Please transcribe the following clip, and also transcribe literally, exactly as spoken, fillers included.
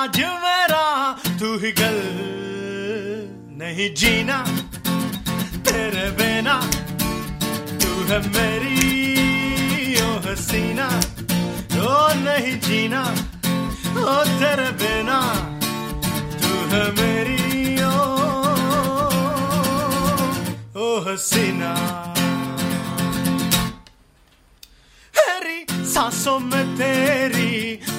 आज मेरा तू ही गल, नहीं जीना तेरे बिना, तू है मेरी ओ हसीना, ओ नहीं जीना ओ तेरे बिना, तू है मेरी ओ ओ हसीना। मेरी सांसों में तेरी